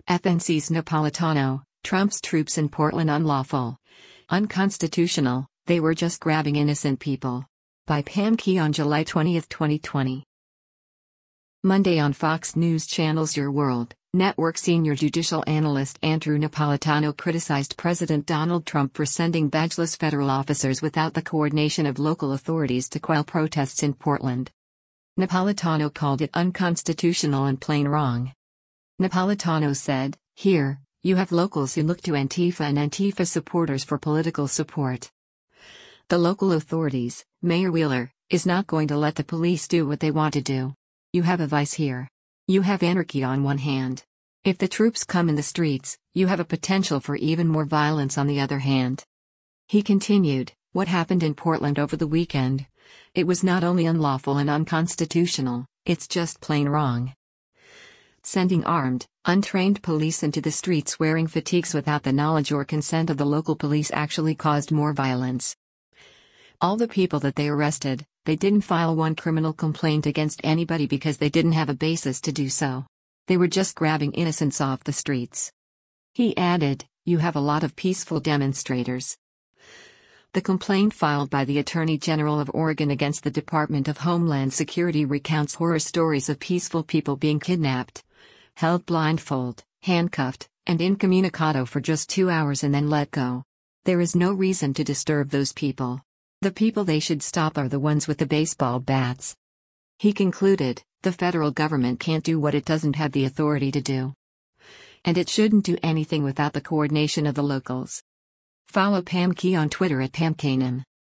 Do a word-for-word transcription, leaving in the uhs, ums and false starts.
F N C's Napolitano, Trump's troops in Portland unlawful. Unconstitutional, they were just grabbing innocent people. By Pam Key on July twentieth, twenty twenty. Monday on Fox News Channel's Your World, Network senior judicial analyst Andrew Napolitano criticized President Donald Trump for sending badgeless federal officers without the coordination of local authorities to quell protests in Portland. Napolitano called it unconstitutional and plain wrong. Napolitano said, "Here, you have locals who look to Antifa and Antifa supporters for political support. The local authorities, Mayor Wheeler, is not going to let the police do what they want to do. You have a vice here. You have anarchy on one hand. If the troops come in the streets, you have a potential for even more violence on the other hand." He continued, "What happened in Portland over the weekend? It was not only unlawful and unconstitutional, it's just plain wrong. Sending armed, untrained police into the streets wearing fatigues without the knowledge or consent of the local police actually caused more violence. All the people that they arrested, they didn't file one criminal complaint against anybody because they didn't have a basis to do so. They were just grabbing innocents off the streets." He added, "You have a lot of peaceful demonstrators." The complaint filed by the Attorney General of Oregon against the Department of Homeland Security recounts horror stories of peaceful people being kidnapped, held blindfold, handcuffed, and incommunicado for just two hours and then let go. There is no reason to disturb those people. The people they should stop are the ones with the baseball bats." He concluded, "The federal government can't do what it doesn't have the authority to do. And it shouldn't do anything without the coordination of the locals." Follow Pam Key on Twitter at Pam Kanan.